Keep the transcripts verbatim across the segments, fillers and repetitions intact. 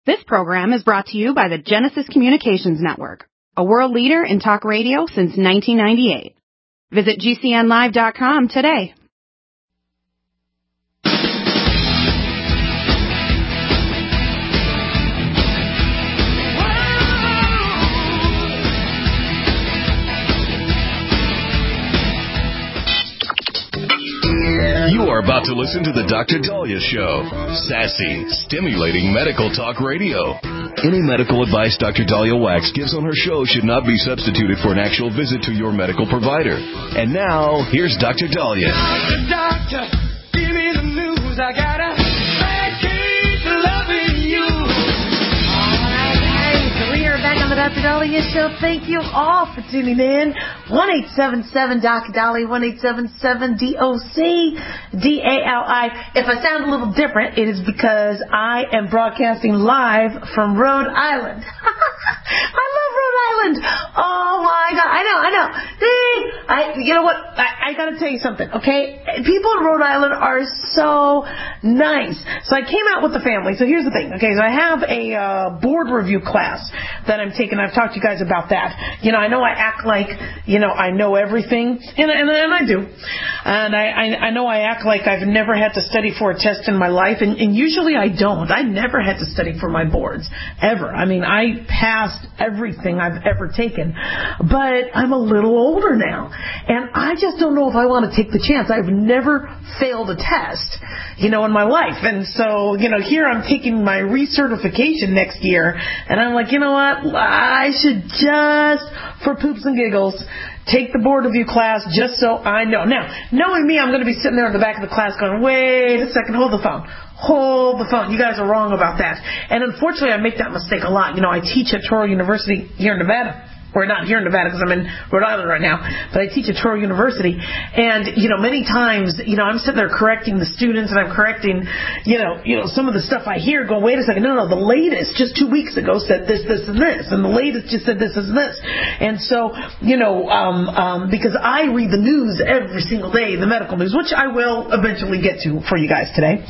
This program is brought to you by the Genesis Communications Network, a world leader in talk radio since nineteen ninety-eight. Visit G C N live dot com today. You are about to listen to the Doctor Daliah Show. Sassy, stimulating medical talk radio. Any medical advice Doctor Daliah Wax gives on her show should not be substituted for an actual visit to your medical provider. And now, here's Doctor Daliah. Doctor, give me the news. I got a bad case of loving you. All right, guys. So we are back on the Doctor Daliah Show. Thank you all for tuning in. one eight seven seven D O C Daliah, one eight seven seven D O C D A L I. If I sound a little different, it is because I am broadcasting live from Rhode Island. I love Rhode Island. Oh my God. I know, I know. Hey, I, you know what? I, I gotta tell you something, okay? People in Rhode Island are so nice. So I came out with the family. So here's the thing, okay? So I have a uh, board review class that I'm taking. I've talked to you guys about that. You know, I know I act like, you know, I know everything, and, and, and I do. And I, I, I know I act like I've never had to study for a test in my life, and, and usually I don't. I never had to study for my boards, ever. I mean, I passed everything I've ever taken, but I'm a little older now, and I just don't know if I want to take the chance. I've never failed a test, you know, in my life, and so, you know, here I'm taking my recertification next year, and I'm like, you know what, I should just, for poops and giggles, take the board review class just so I know. Now, knowing me, I'm going to be sitting there in the back of the class going, wait a second, hold the phone. Hold the phone. You guys are wrong about that. And unfortunately, I make that mistake a lot. You know, I teach at Touro University here in Nevada. Or not here in Nevada because I'm in Rhode Island right now, but I teach at Touro University. And, you know, many times, you know, I'm sitting there correcting the students and I'm correcting, you know, you know, some of the stuff I hear go, wait a second, no, no, the latest just two weeks ago said this, this, and this. And the latest just said this, this, and this. And so, you know, um, um, because I read the news every single day, the medical news, which I will eventually get to for you guys today.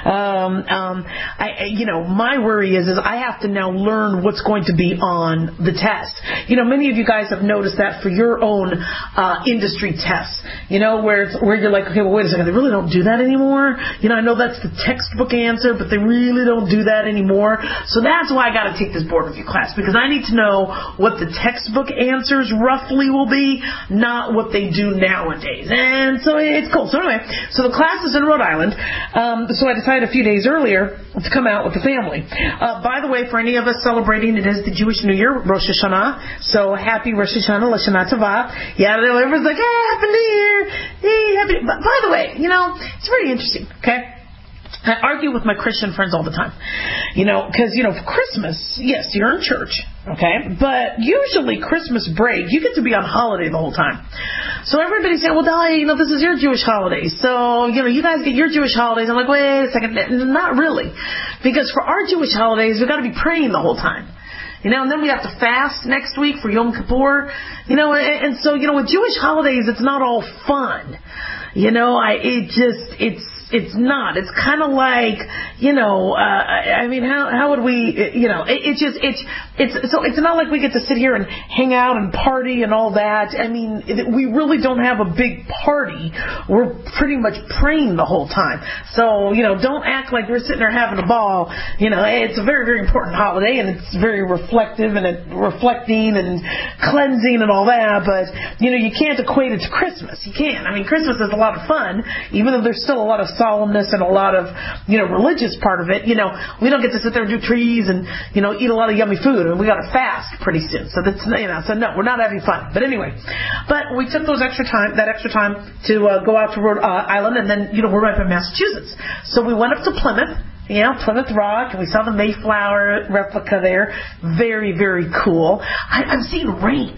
Um, um, I, you know, my worry is, is I have to now learn what's going to be on the test. You know, many of you guys have noticed that for your own uh, industry tests, you know, where it's, where you're like, okay, well, wait a second, they really don't do that anymore. You know, I know that's the textbook answer, but they really don't do that anymore. So that's why I got to take this board review class, because I need to know what the textbook answers roughly will be, not what they do nowadays. And so it's cool. So anyway, so the class is in Rhode Island. Um, so I decided a few days earlier to come out with the family. Uh, by the way, for any of us celebrating, it is the Jewish New Year, Rosh Hashanah. So So happy Rosh Hashanah, Lashana Tova. Yeah, everyone's like, hey, Happy New Year. Hey, happy. But by the way, you know, it's very interesting, okay? I argue with my Christian friends all the time. You know, because, you know, for Christmas, yes, you're in church, okay? But usually Christmas break, you get to be on holiday the whole time. So everybody's saying, well, Daliah, you know, this is your Jewish holiday. So, you know, you guys get your Jewish holidays. I'm like, wait a second. Not really. Because for our Jewish holidays, we've got to be praying the whole time. You know, and then we have to fast next week for Yom Kippur. You know, and, and so, you know, with Jewish holidays, it's not all fun. You know, I, it just, it's, it's not. It's kind of like, you know, uh, I mean, how how would we, you know, it, it just, it's, it's, so it's not like we get to sit here and hang out and party and all that. I mean, it, we really don't have a big party. We're pretty much praying the whole time. So, you know, don't act like we're sitting there having a ball. You know, it's a very, very important holiday, and it's very reflective and it, reflecting and cleansing and all that. But, you know, you can't equate it to Christmas. You can't. I mean, Christmas is a lot of fun, even though there's still a lot of solemnness and a lot of, you know, religious part of it. You know, we don't get to sit there and do trees and, you know, eat a lot of yummy food, and we got to fast pretty soon. So that's, you know, so no, we're not having fun. But anyway, but we took those extra time, that extra time to uh, go out to Rhode uh, Island, and then, you know, we're right by Massachusetts. So we went up to Plymouth. You know, Plymouth Rock, and we saw the Mayflower replica there. Very, very cool. I, I'm seeing rain.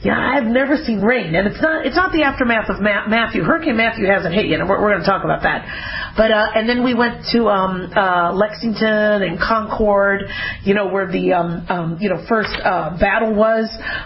Yeah, I've never seen rain, and it's not it's not the aftermath of Ma- Matthew. Hurricane Matthew hasn't hit yet, and we're, we're going to talk about that. But uh, and then we went to um, uh, Lexington and Concord, you know, where the um, um, you know first uh, battle was,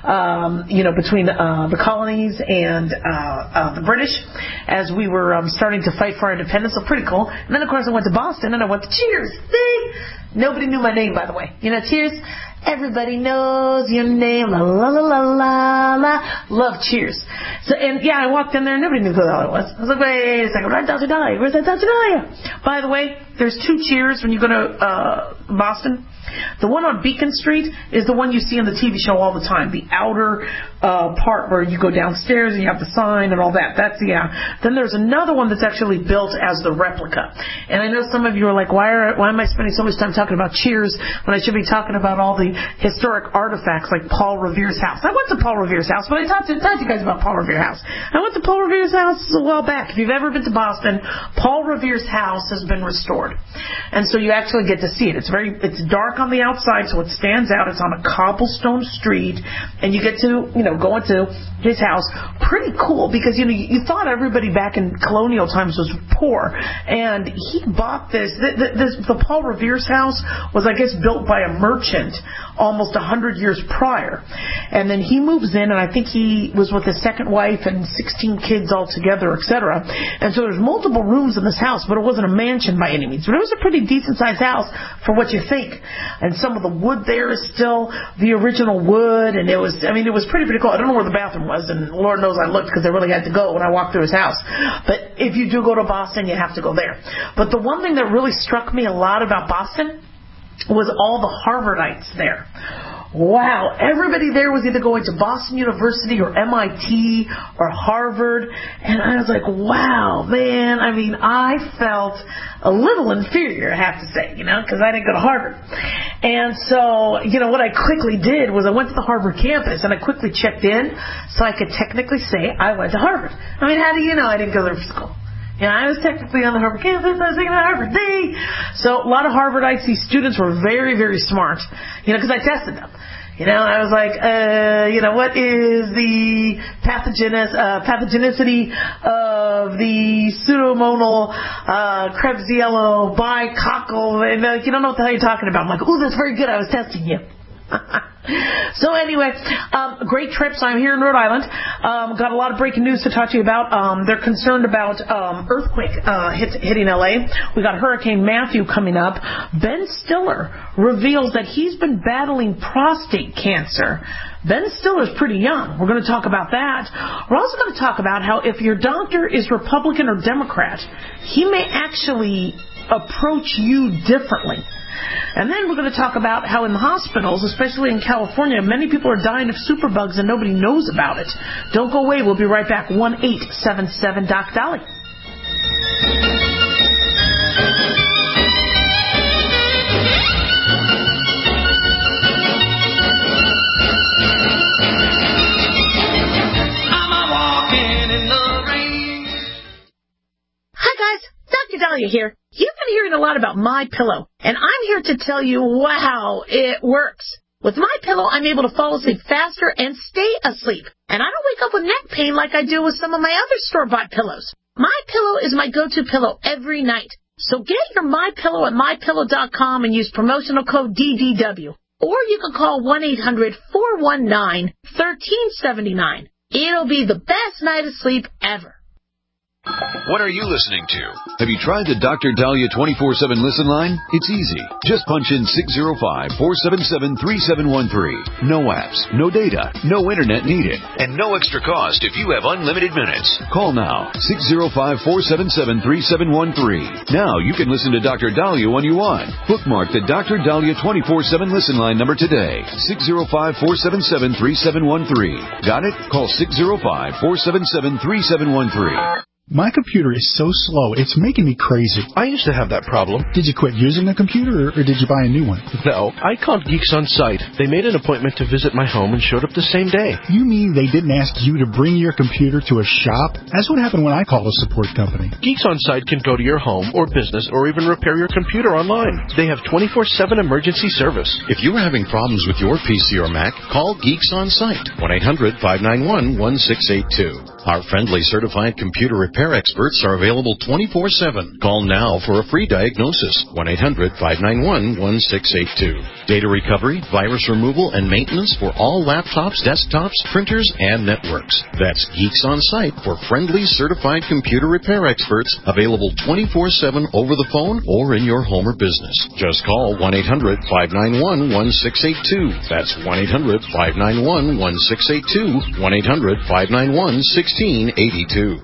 um, you know, between uh, the colonies and uh, uh, the British, as we were um, starting to fight for our independence. So pretty cool. And then of course I went to Boston, and I went to Cheers. See? Nobody knew my name, by the way. You know, Cheers. Everybody knows your name. La la la la la la. Love Cheers. So and yeah, I walked in there and nobody knew who the hell I was. I was like, wait a second, where's Doctor Dahlia? Where's that Doctor Dahlia? By the way, there's two Cheers when you go to uh, Boston. The one on Beacon Street is the one you see on the T V show all the time. The outer uh, part where you go downstairs and you have the sign and all that. That's yeah. Then there's another one that's actually built as the replica. And I know some of you are like, why are why am I spending so much time talking about Cheers when I should be talking about all the historic artifacts like Paul Revere's house? I went to Paul Revere's house, but I talked to, talked to you guys about Paul Revere's house. I went to Paul Revere's house a while back. If you've ever been to Boston, Paul Revere's house has been restored, and so you actually get to see it. It's very it's dark on the outside, so it stands out. It's on a cobblestone street, and you get to, you know, go into his house. Pretty cool, because, you know, you, you thought everybody back in colonial times was poor, and he bought this. The, the, this, the Paul Revere's house was, I guess, built by a merchant almost a hundred years prior, and then he moves in, and I think he was with his second wife and sixteen kids altogether, et cetera. And so there's multiple rooms in this house, but it wasn't a mansion by any means. But it was a pretty decent sized house for what you think. And some of the wood there is still the original wood, and it was, I mean, it was pretty, pretty cool. I don't know where the bathroom was, and Lord knows I looked because I really had to go when I walked through his house. But if you do go to Boston, you have to go there. But the one thing that really struck me a lot about Boston was all the Harvardites there. Wow, everybody there was either going to Boston University or M I T or Harvard, and I was like, wow, man, I mean, I felt a little inferior, I have to say, you know, because I didn't go to Harvard. And so, you know, what I quickly did was I went to the Harvard campus, and I quickly checked in so I could technically say I went to Harvard. I mean, how do you know I didn't go there for school? You know, I was technically on the Harvard campus. I was thinking about Harvard D. So a lot of Harvardites, these students were very, very smart, you know, because I tested them. You know, I was like, uh, you know, what is the pathogenis- uh, pathogenicity of the pseudomonal uh, Klebsiella bicoccal? And uh, you don't know what the hell you're talking about. I'm like, ooh, that's very good. I was testing you. So anyway, um, great trips. I'm here in Rhode Island. Um, got a lot of breaking news to talk to you about. Um, they're concerned about um, earthquake uh, hit, hitting L A. We got Hurricane Matthew coming up. Ben Stiller reveals that he's been battling prostate cancer. Ben Stiller's pretty young. We're going to talk about that. We're also going to talk about how if your doctor is Republican or Democrat, he may actually approach you differently. And then we're going to talk about how in the hospitals, especially in California, many people are dying of superbugs and nobody knows about it. Don't go away. We'll be right back. one eight seven seven Doc Dolly. Hi, guys. Doctor Dahlia here. You've been hearing a lot about MyPillow, and I'm here to tell you, wow, it works. With MyPillow, I'm able to fall asleep faster and stay asleep, and I don't wake up with neck pain like I do with some of my other store-bought pillows. MyPillow is my go-to pillow every night. So get your MyPillow at my pillow dot com and use promotional code D D W. Or you can call one eight hundred four one nine one three seven nine. It'll be the best night of sleep ever. What are you listening to? Have you tried the Doctor Dahlia twenty-four seven listen line? It's easy. Just punch in six zero five, four seven seven, three seven one three. No apps, no data, no internet needed, and no extra cost if you have unlimited minutes. Call now, six zero five, four seven seven, three seven one three. Now you can listen to Doctor Dahlia when you want. Bookmark the Doctor Dahlia twenty-four seven listen line number today, six zero five, four seven seven, three seven one three. Got it? Call six zero five, four seven seven, three seven one three. My computer is so slow, it's making me crazy. I used to have that problem. Did you quit using a computer, or did you buy a new one? No, I called Geeks On Site. They made an appointment to visit my home and showed up the same day. You mean they didn't ask you to bring your computer to a shop? That's what happened when I called a support company. Geeks On Site can go to your home or business or even repair your computer online. They have twenty-four seven emergency service. If you're having problems with your P C or Mac, call Geeks On Site, one eight hundred five nine one one six eight two. Our friendly certified computer repair experts are available twenty-four seven. Call now for a free diagnosis, one eight hundred five nine one one six eight two. Data recovery, virus removal, and maintenance for all laptops, desktops, printers, and networks. That's Geeks On Site for friendly certified computer repair experts, available twenty-four seven over the phone or in your home or business. Just call one eight hundred five nine one one six eight two. That's one eight hundred five nine one one six eight two, one eight hundred five nine one sixteen eighty-two.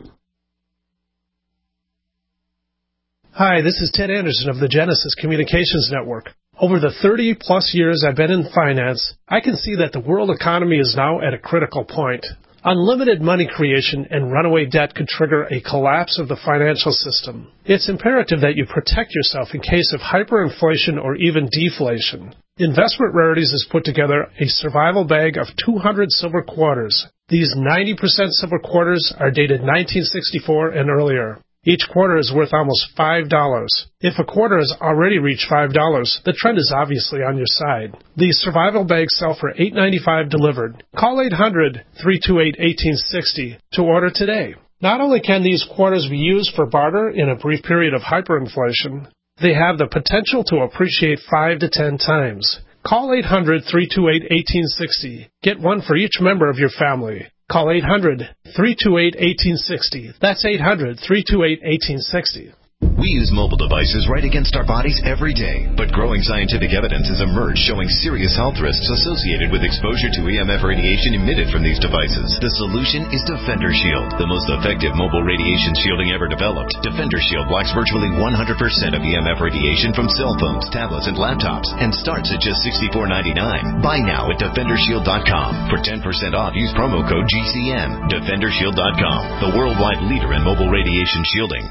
Hi, this is Ted Anderson of the Genesis Communications Network. Over the thirty-plus years I've been in finance, I can see that the world economy is now at a critical point. Unlimited money creation and runaway debt could trigger a collapse of the financial system. It's imperative that you protect yourself in case of hyperinflation or even deflation. Investment Rarities has put together a survival bag of two hundred silver quarters. These ninety percent silver quarters are dated nineteen sixty-four and earlier. Each quarter is worth almost five dollars. If a quarter has already reached five dollars, the trend is obviously on your side. These survival bags sell for eight ninety-five delivered. Call eight hundred three two eight one eight six zero to order today. Not only can these quarters be used for barter in a brief period of hyperinflation, they have the potential to appreciate five to ten times. Call eight hundred three two eight one eight six zero. Get one for each member of your family. Call eight hundred three two eight one eight six zero. That's eight hundred three two eight one eight six zero. We use mobile devices right against our bodies every day, but growing scientific evidence has emerged showing serious health risks associated with exposure to E M F radiation emitted from these devices. The solution is Defender Shield, the most effective mobile radiation shielding ever developed. Defender Shield blocks virtually one hundred percent of E M F radiation from cell phones, tablets, and laptops, and starts at just sixty-four ninety-nine. Buy now at defender shield dot com. For ten percent off, use promo code G C N. defender shield dot com, the worldwide leader in mobile radiation shielding.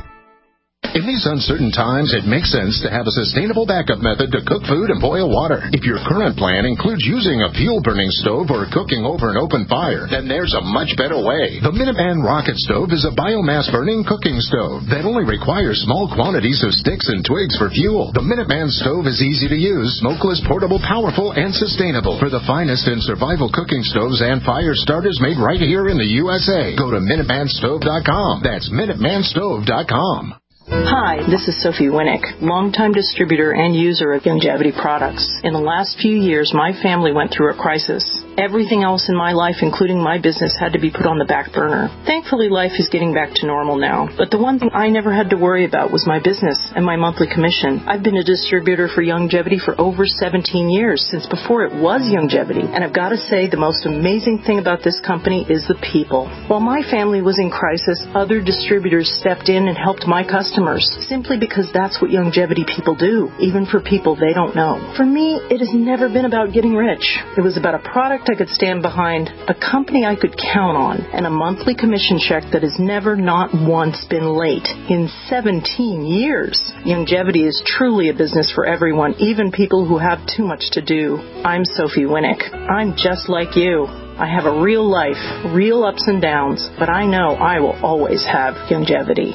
In these uncertain times, it makes sense to have a sustainable backup method to cook food and boil water. If your current plan includes using a fuel-burning stove or cooking over an open fire, then there's a much better way. The Minuteman Rocket Stove is a biomass-burning cooking stove that only requires small quantities of sticks and twigs for fuel. The Minuteman Stove is easy to use, smokeless, portable, powerful, and sustainable. For the finest in survival cooking stoves and fire starters made right here in the U S A, go to minuteman stove dot com. That's minuteman stove dot com. Hi, this is Sophie Winnick, longtime distributor and user of Youngevity products. In the last few years, my family went through a crisis. Everything else in my life, including my business, had to be put on the back burner. Thankfully, life is getting back to normal now. But the one thing I never had to worry about was my business and my monthly commission. I've been a distributor for Youngevity for over seventeen years, since before it was Youngevity. And I've got to say, the most amazing thing about this company is the people. While my family was in crisis, other distributors stepped in and helped my customers, simply because that's what Youngevity people do, even for people they don't know. For me, it has never been about getting rich. It was about a product I could stand behind, a company I could count on, and a monthly commission check that has never, not once, been late in seventeen years. Youngevity is truly a business for everyone, even people who have too much to do. I'm Sophie Winnick. I'm just like you. I have a real life, real ups and downs, but I know I will always have Youngevity.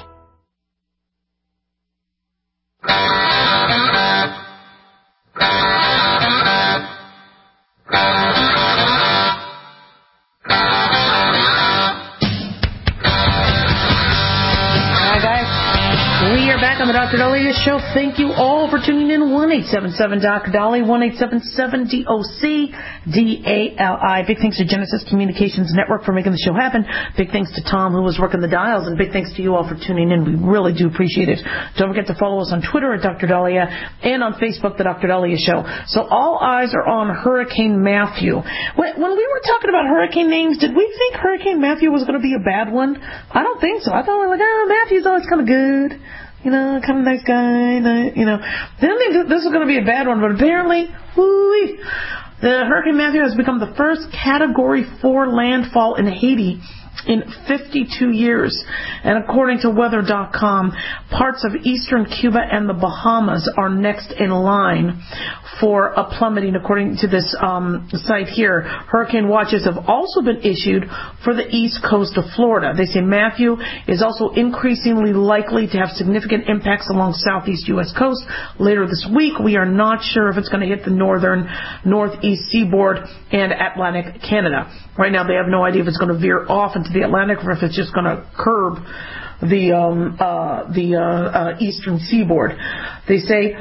On the Doctor Dahlia Show. Thank you all for tuning in. one eight seven seven Doctor Dahlia, one eight seven seven D O C D A L I. Big thanks to Genesis Communications Network for making the show happen. Big thanks to Tom, who was working the dials, and big thanks to you all for tuning in. We really do appreciate it. Don't forget to follow us on Twitter at Doctor Dahlia and on Facebook, The Doctor Dahlia Show. So all eyes are on Hurricane Matthew. When, when we were talking about hurricane names, did we think Hurricane Matthew was going to be a bad one? I don't think so. I thought we were like, oh, Matthew's always kind of good. You know, kind of nice guy, you know. They didn't think this was going to be a bad one, but apparently, whoo-wee, the Hurricane Matthew has become the first Category four landfall in Haiti in fifty-two years. And according to weather dot com, parts of eastern Cuba and the Bahamas are next in line for a plummeting, according to this um, site here. Hurricane watches have also been issued for the east coast of Florida. They say Matthew is also increasingly likely to have significant impacts along southeast U S coast. Later this week, we are not sure if it's going to hit the northern, northeast seaboard and Atlantic Canada. Right now, they have no idea if it's going to veer off into the Atlantic or if it's just going to curb the um, uh, the uh, uh, eastern seaboard. They say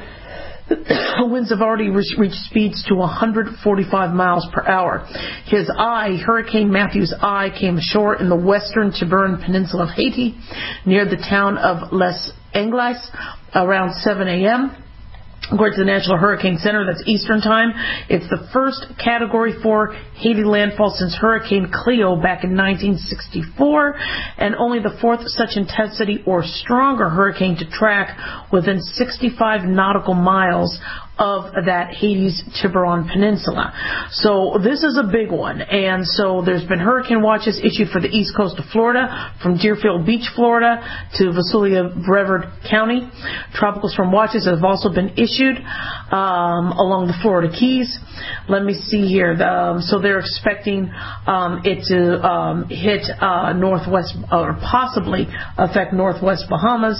winds have already reached speeds to one hundred forty-five miles per hour. His eye, Hurricane Matthew's eye, came ashore in the western Tiburon Peninsula of Haiti near the town of Les Anglais around seven a.m. According to the National Hurricane Center, that's Eastern Time. It's the first Category four Haiti landfall since Hurricane Cleo back in nineteen sixty-four, and only the fourth such intensity or stronger hurricane to track within sixty-five nautical miles of that Haiti's Tiburon Peninsula. So this is a big one. And so there's been hurricane watches issued for the east coast of Florida, from Deerfield Beach, Florida, to Visalia, Brevard County. Tropical storm watches have also been issued um, along the Florida Keys. Let me see here. The, um, so they're expecting um, it to um, hit uh, northwest, or possibly affect northwest Bahamas,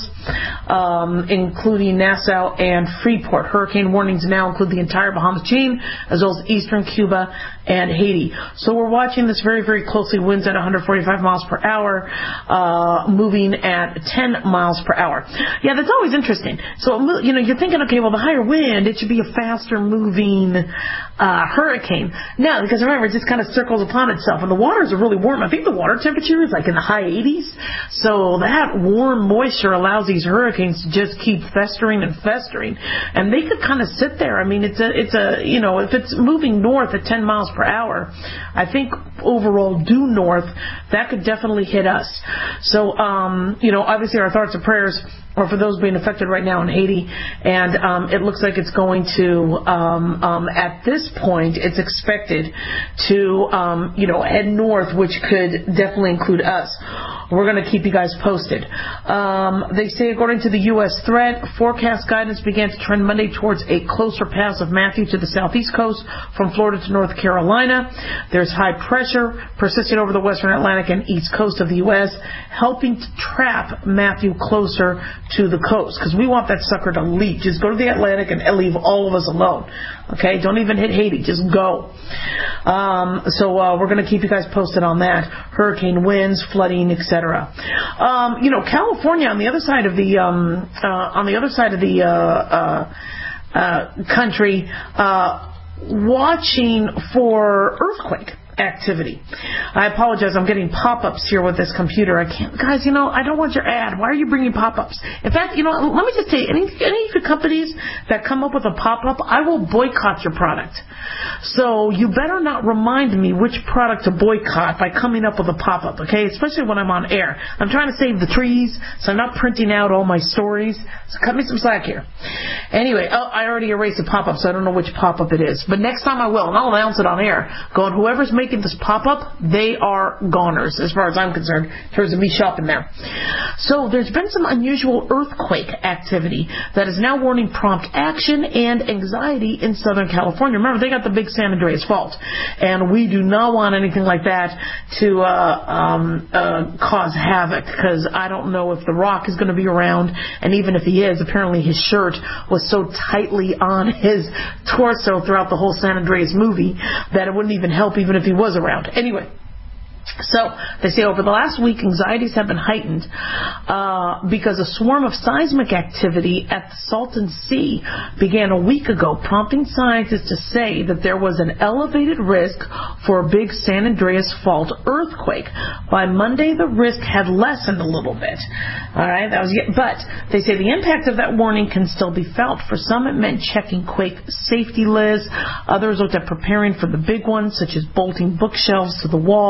um, including Nassau and Freeport. Hurricane warnings now include the entire Bahamas chain, as well as eastern Cuba and Haiti. So we're watching this very, very closely. Winds at one hundred forty-five miles per hour, uh, moving at ten miles per hour. Yeah, that's always interesting. So, you know, you're thinking, okay, well, the higher wind, it should be a faster moving uh, hurricane. No, because remember, it just kind of circles upon itself. And the waters are really warm. I think the water temperature is like in the high eighties. So that warm moisture allows these hurricanes to just keep festering and festering. And they could kind of sit there. I mean, it's a, it's a, you know, if it's moving north at ten miles per hour, I think overall due north, that could definitely hit us. So, um, you know, obviously our thoughts and prayers are for those being affected right now in Haiti, and um, it looks like it's going to, um, um, at this point, it's expected to, um, you know, head north, which could definitely include us. We're going to keep you guys posted. Um, they say, according to the U S threat, forecast guidance began to trend Monday towards a closer pass of Matthew to the southeast coast from Florida to North Carolina. There's high pressure persisting over the western Atlantic and east coast of the U S, helping to trap Matthew closer to the coast, because we want that sucker to leap. Just go to the Atlantic and leave all of us alone. Okay, don't even hit Haiti. Just go. Um, so uh, we're going to keep you guys posted on that. Hurricane winds, flooding, et cetera. Um, you know, California on the other side of the um, uh, on the other side of the uh, uh, uh, country, uh, watching for earthquake activity. I apologize, I'm getting pop-ups here with this computer. I can't, guys, you know, I don't want your ad. Why are you bringing pop-ups? In fact, you know, let me just tell you, any, any of the companies that come up with a pop-up, I will boycott your product. So you better not remind me which product to boycott by coming up with a pop-up, okay? Especially when I'm on air. I'm trying to save the trees, so I'm not printing out all my stories. So cut me some slack here. Anyway, oh, I already erased a pop-up, so I don't know which pop-up it is. But next time I will, and I'll announce it on air. Going, whoever's making making this pop-up, they are goners, as far as I'm concerned, in terms of me shopping there. So there's been some unusual earthquake activity that is now warning prompt action and anxiety in Southern California. Remember, they got the big San Andreas Fault, and we do not want anything like that to uh, um, uh, cause havoc, because I don't know if The Rock is going to be around, and even if he is, apparently his shirt was so tightly on his torso throughout the whole San Andreas movie that it wouldn't even help even if he was around. Anyway, so they say over the last week, anxieties have been heightened uh, because a swarm of seismic activity at the Salton Sea began a week ago, prompting scientists to say that there was an elevated risk for a big San Andreas Fault earthquake. By Monday, the risk had lessened a little bit. All right, that was yet, but they say the impact of that warning can still be felt. For some, it meant checking quake safety lists. Others looked at preparing for the big ones, such as bolting bookshelves to the walls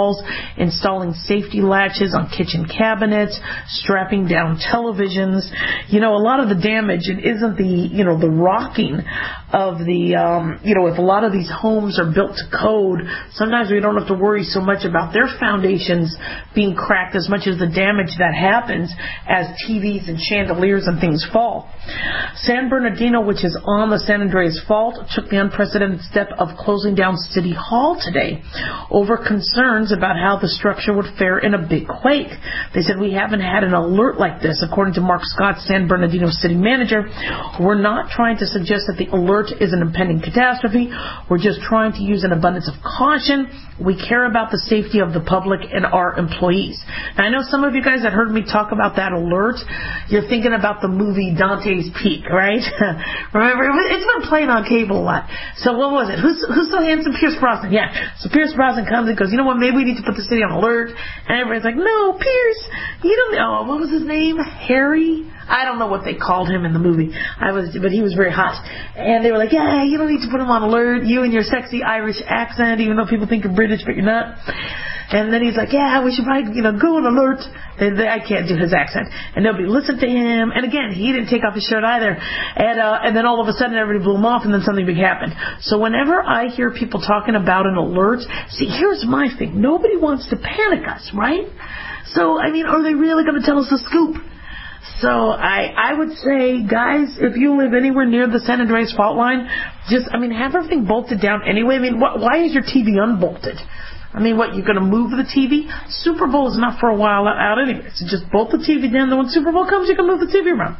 installing safety latches on kitchen cabinets, strapping down televisions. You know, a lot of the damage, it isn't the, you know, the rocking of the, um, you know, if a lot of these homes are built to code, sometimes we don't have to worry so much about their foundations being cracked as much as the damage that happens as T Vs and chandeliers and things fall. San Bernardino, which is on the San Andreas Fault, took the unprecedented step of closing down City Hall today over concerns about how the structure would fare in a big quake. They said, we haven't had an alert like this, according to Mark Scott, San Bernardino city manager. We're not trying to suggest that the alert is an impending catastrophe. We're just trying to use an abundance of caution. We care about the safety of the public and our employees. Now, I know some of you guys that heard me talk about that alert, you're thinking about the movie Dante's Peak, right? Remember, it's been playing on cable a lot. So what was it? Who's, who's so handsome? Pierce Brosnan. Yeah. So Pierce Brosnan comes and goes, you know what, maybe we need to put the city on alert. And everybody's like, no, Pierce, you don't know. Oh, what was his name? Harry? I don't know what they called him in the movie. I was, but he was very hot. And they were like, yeah, you don't need to put him on alert. You and your sexy Irish accent, even though people think you're British, but you're not. And then he's like, yeah, we should probably, you know, go on alert. They, they, I can't do his accent. And nobody listened to him. And again, he didn't take off his shirt either. And, uh, and then all of a sudden everybody blew him off and then something big happened. So whenever I hear people talking about an alert, see, here's my thing. Nobody wants to panic us, right? So, I mean, are they really going to tell us the scoop? So I, I would say, guys, if you live anywhere near the San Andreas fault line, just, I mean, have everything bolted down anyway. I mean, wh- why is your T V unbolted? I mean, what, you're going to move the T V? Super Bowl is not for a while out anyway. So just bolt the T V down. Then when Super Bowl comes, you can move the T V around.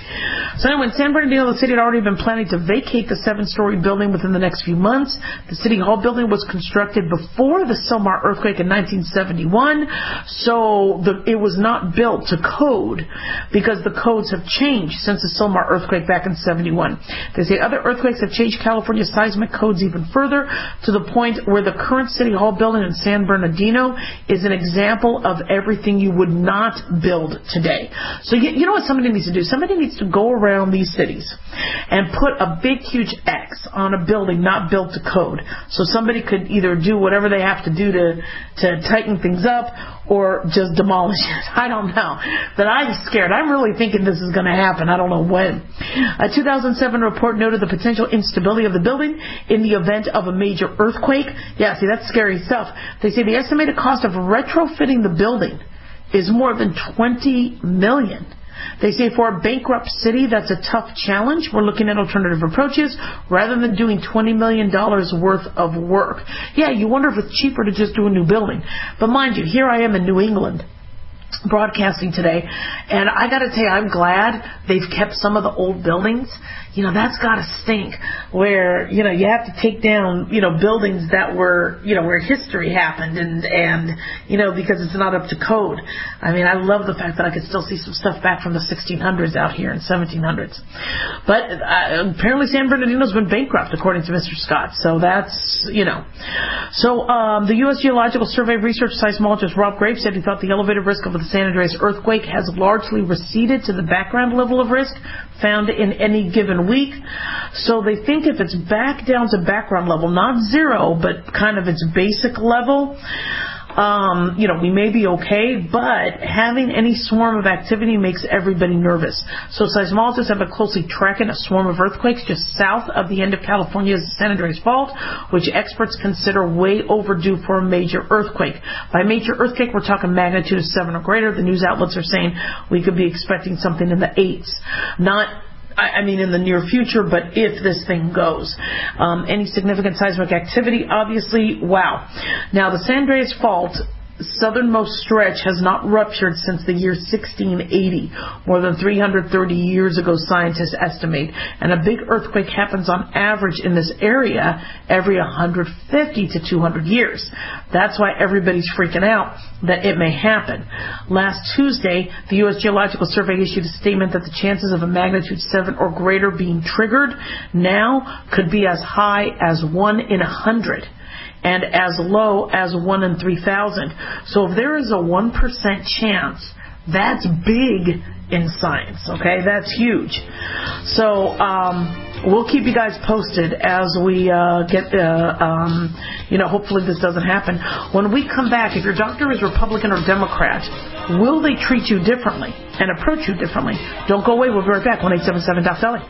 So anyway, in San Bernardino, the city had already been planning to vacate the seven-story building within the next few months. The City Hall building was constructed before the Sylmar earthquake in nineteen seventy-one, so the, it was not built to code because the codes have changed since the Sylmar earthquake back in seventy-one. They say other earthquakes have changed California's seismic codes even further to the point where the current City Hall building in San Bernardino is an example of everything you would not build today. So you, you know what somebody needs to do? Somebody needs to go around these cities and put a big, huge X on a building not built to code. So somebody could either do whatever they have to do to, to tighten things up or just demolish it. I don't know. But I'm scared. I'm really thinking this is going to happen. I don't know when. A two thousand seven report noted the potential instability of the building in the event of a major earthquake. Yeah, see, that's scary stuff. They say the estimated cost of retrofitting the building is more than twenty million dollars. They say for a bankrupt city, that's a tough challenge. We're looking at alternative approaches rather than doing twenty million dollars worth of work. Yeah, you wonder if it's cheaper to just do a new building. But mind you, here I am in New England broadcasting today, and I got to tell you, I'm glad they've kept some of the old buildings. You know, that's got to stink where, you know, you have to take down, you know, buildings that were, you know, where history happened and, and, you know, because it's not up to code. I mean, I love the fact that I could still see some stuff back from the sixteen hundreds out here and seventeen hundreds. But uh, apparently San Bernardino's been bankrupt, according to Mister Scott. So that's, you know. So um, the U S Geological Survey research seismologist Rob Graves said he thought the elevated risk of the San Andreas earthquake has largely receded to the background level of risk found in any given week. So they think if it's back down to background level, not zero, but kind of its basic level, um, you know, we may be okay, but having any swarm of activity makes everybody nervous. So seismologists have been closely tracking a swarm of earthquakes just south of the end of California's San Andreas Fault, which experts consider way overdue for a major earthquake. By major earthquake, we're talking magnitude of seven or greater. The news outlets are saying we could be expecting something in the eights. Not I mean in the near future, but if this thing goes. Um, any significant seismic activity, obviously, wow. Now, the San Andreas Fault southernmost stretch has not ruptured since the year sixteen eighty, more than three hundred thirty years ago, scientists estimate. And a big earthquake happens on average in this area every one hundred fifty to two hundred years. That's why everybody's freaking out that it may happen. Last Tuesday, the U S Geological Survey issued a statement that the chances of a magnitude seven or greater being triggered now could be as high as one in a hundred. And as low as one in three thousand. So if there is a one percent chance, that's big in science, okay? That's huge. So, um, we'll keep you guys posted as we uh, get, uh, um, you know, hopefully this doesn't happen. When we come back, if your doctor is Republican or Democrat, will they treat you differently and approach you differently? Don't go away. We'll be right back. one eight seven seven Doc Dolly.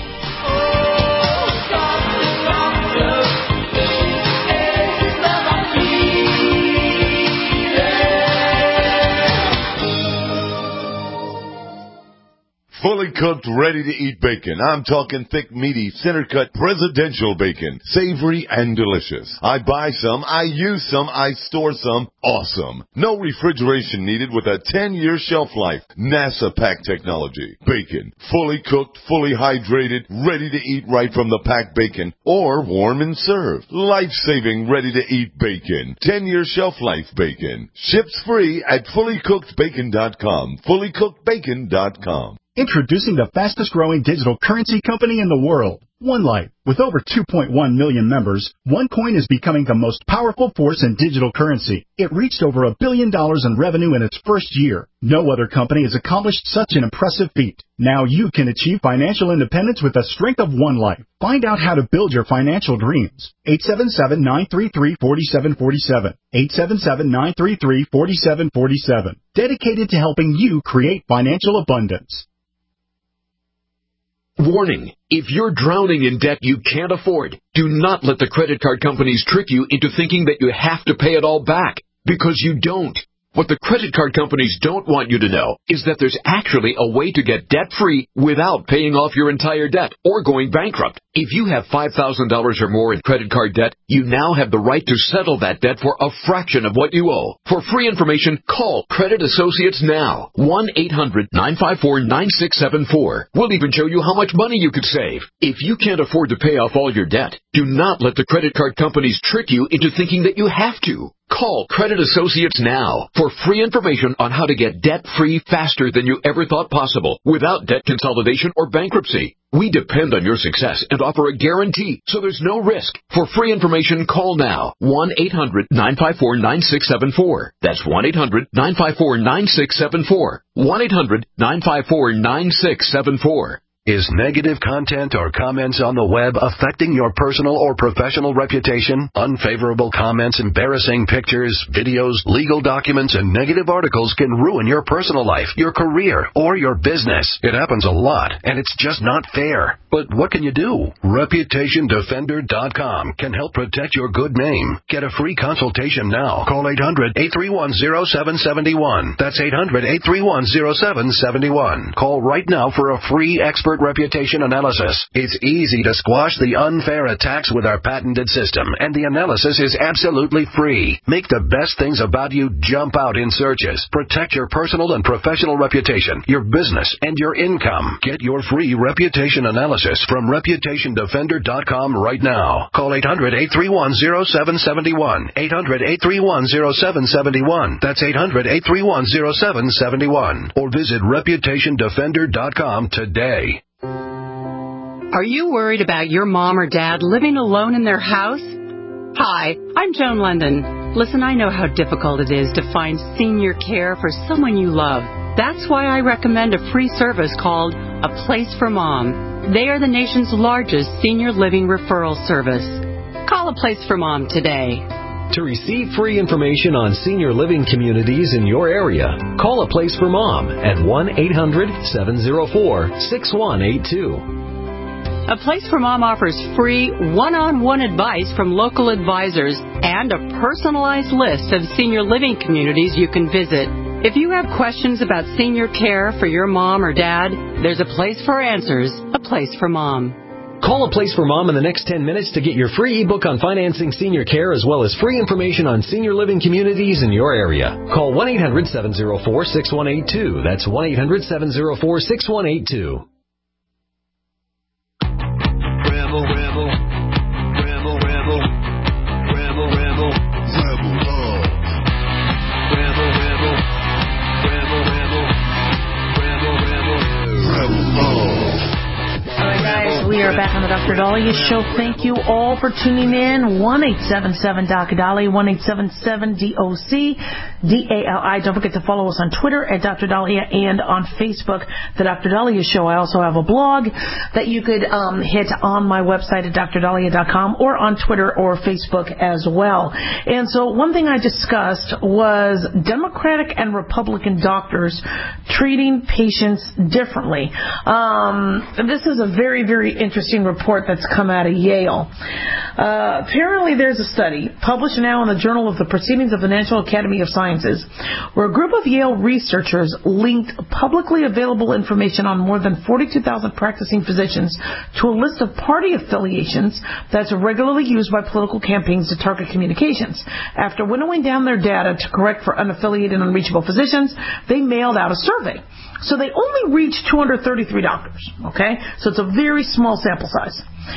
Fully cooked, ready-to-eat bacon. I'm talking thick, meaty, center-cut, presidential bacon. Savory and delicious. I buy some, I use some, I store some. Awesome. No refrigeration needed with a ten-year shelf life. NASA pack technology. Bacon. Fully cooked, fully hydrated, ready to eat right from the packed bacon. Or warm and served. Life-saving, ready-to-eat bacon. ten-year shelf life bacon. Ships free at fully cooked bacon dot com. fully cooked bacon dot com. Introducing the fastest growing digital currency company in the world, OneLife. With over two point one million members, OneCoin is becoming the most powerful force in digital currency. It reached over a billion dollars in revenue in its first year. No other company has accomplished such an impressive feat. Now you can achieve financial independence with the strength of OneLife. Find out how to build your financial dreams. eight seven seven, nine three three, four seven four seven. eight seven seven, nine three three, four seven four seven. Dedicated to helping you create financial abundance. Warning. If you're drowning in debt you can't afford, do not let the credit card companies trick you into thinking that you have to pay it all back, because you don't. What the credit card companies don't want you to know is that there's actually a way to get debt-free without paying off your entire debt or going bankrupt. If you have five thousand dollars or more in credit card debt, you now have the right to settle that debt for a fraction of what you owe. For free information, call Credit Associates now. one eight hundred, nine five four, nine six seven four. We'll even show you how much money you could save. If you can't afford to pay off all your debt, do not let the credit card companies trick you into thinking that you have to. Call Credit Associates now for free information on how to get debt-free faster than you ever thought possible without debt consolidation or bankruptcy. We depend on your success and offer a guarantee, so there's no risk. For free information, call now. one eight hundred, nine five four, nine six seven four. That's one eight hundred, nine five four, nine six seven four. one eight hundred, nine five four, nine six seven four. Is negative content or comments on the web affecting your personal or professional reputation? Unfavorable comments, embarrassing pictures, videos, legal documents, and negative articles can ruin your personal life, your career, or your business. It happens a lot, and it's just not fair. But what can you do? Reputation Defender dot com can help protect your good name. Get a free consultation now. Call eight hundred, eight three one, zero seven seven one. That's eight hundred, eight three one, zero seven seven one. Call right now for a free expert reputation analysis. It's easy to squash the unfair attacks with our patented system, and the analysis is absolutely free. Make the best things about you jump out in searches. Protect your personal and professional reputation, your business, and your income. Get your free reputation analysis from Reputation Defender dot com right now. Call eight hundred, eight three one, zero seven seven one. eight hundred, eight three one, zero seven seven one. That's eight hundred, eight three one, zero seven seven one. Or visit Reputation Defender dot com today. Are you worried about your mom or dad living alone in their house? Hi, I'm Joan London. Listen, I know how difficult it is to find senior care for someone you love. That's why I recommend a free service called A Place for Mom. They are the nation's largest senior living referral service. Call A Place for Mom today. To receive free information on senior living communities in your area, call A Place for Mom at one eight hundred, seven oh four, six one eight two. A Place for Mom offers free one-on-one advice from local advisors and a personalized list of senior living communities you can visit. If you have questions about senior care for your mom or dad, there's a place for answers, A Place for Mom. Call A Place for Mom in the next ten minutes to get your free ebook on financing senior care as well as free information on senior living communities in your area. Call one eight hundred, seven oh four, six one eight two. That's one eight hundred, seven oh four, six one eight two. Rebel, rebel, rebel, rebel, rebel, rebel, rebel love. Rebel, rebel, rebel, rebel, rebel, rebel, rebel love. All right, guys, we are back back on the Doctor Dahlia Show. Thank you all for tuning in. one eight seven seven D O C Dahlia, one eight seven seven D O C D A L I. Don't forget to follow us on Twitter at Doctor Dahlia and on Facebook, The Doctor Dahlia Show. I also have a blog that you could um, hit on my website at D R dahlia dot com or on Twitter or Facebook as well. And so one thing I discussed was Democratic and Republican doctors treating patients differently. Um, this is a very, very interesting report that's come out of Yale. Uh, apparently there's a study published now in the Journal of the Proceedings of the National Academy of Sciences where a group of Yale researchers linked publicly available information on more than forty-two thousand practicing physicians to a list of party affiliations that's regularly used by political campaigns to target communications. After winnowing down their data to correct for unaffiliated and unreachable physicians, they mailed out a survey. So they only reached two hundred thirty-three doctors, okay? So it's a very small sample size.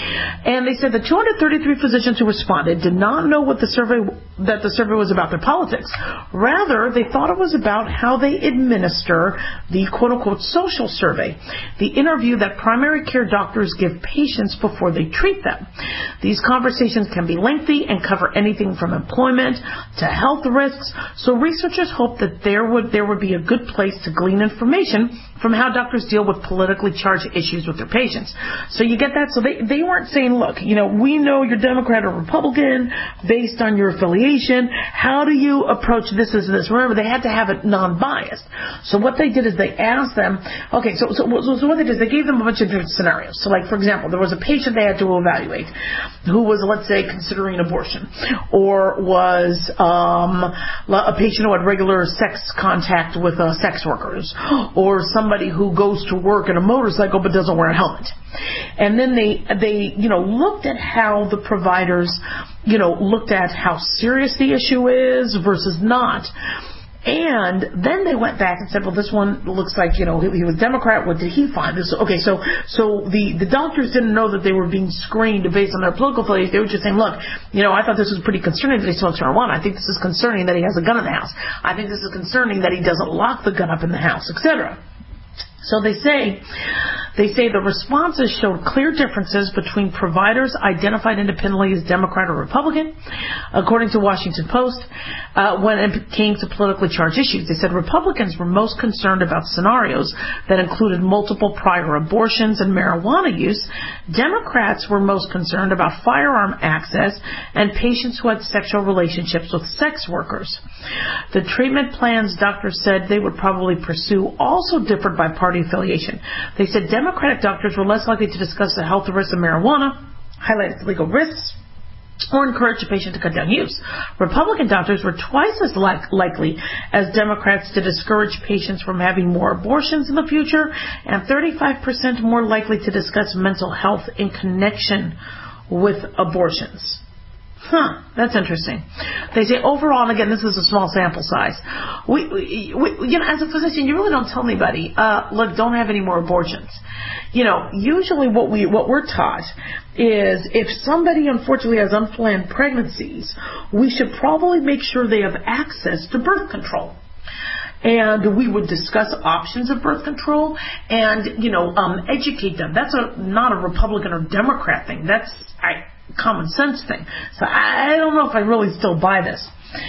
And they said the two hundred thirty-three physicians who responded did not know what the survey that the survey was about their politics. Rather, they thought it was about how they administer the quote-unquote social survey, the interview that primary care doctors give patients before they treat them. These conversations can be lengthy and cover anything from employment to health risks, so researchers hope that there would there would be a good place to glean information from how doctors deal with politically charged issues with their patients. So you get that? So they, they weren't saying, look, you know, we know you're Democrat or Republican based on your affiliation. How do you approach this, this, and this? Remember, they had to have it non-biased. So what they did is they asked them, okay, so, so, so what they did is they gave them a bunch of different scenarios. So like, for example, there was a patient they had to evaluate who was, let's say, considering abortion, or was um, a patient who had regular sex contact with uh, sex workers, or somebody who goes to work in a motorcycle but doesn't wear a helmet. And then they, they, you know, looked at how the providers, you know, looked at how serious the issue is versus not. And then they went back and said, well, this one looks like, you know, he, he was Democrat. What did he find? This, okay, so so the, the doctors didn't know that they were being screened based on their political affiliation. They were just saying, look, you know, I thought this was pretty concerning that he smokes marijuana. I think this is concerning that he has a gun in the house. I think this is concerning that he doesn't lock the gun up in the house, et cetera. So they say, they say the responses showed clear differences between providers identified independently as Democrat or Republican, according to Washington Post, uh, when it came to politically charged issues. They said Republicans were most concerned about scenarios that included multiple prior abortions and marijuana use. Democrats were most concerned about firearm access and patients who had sexual relationships with sex workers. The treatment plans doctors said they would probably pursue also differed by party affiliation. They said Democratic doctors were less likely to discuss the health risks of marijuana, highlight its legal risks, or encourage a patient to cut down use. Republican doctors were twice as like, likely as Democrats to discourage patients from having more abortions in the future, and thirty-five percent more likely to discuss mental health in connection with abortions. Huh, that's interesting. They say overall, and again, this is a small sample size. We, we, we you know, as a physician, you really don't tell anybody, uh, look, don't have any more abortions. You know, usually what we, what we're taught is if somebody unfortunately has unplanned pregnancies, we should probably make sure they have access to birth control. And we would discuss options of birth control and, you know, um, educate them. That's a, not a Republican or Democrat thing. That's I, common sense thing. So I, I don't know if I really still buy this.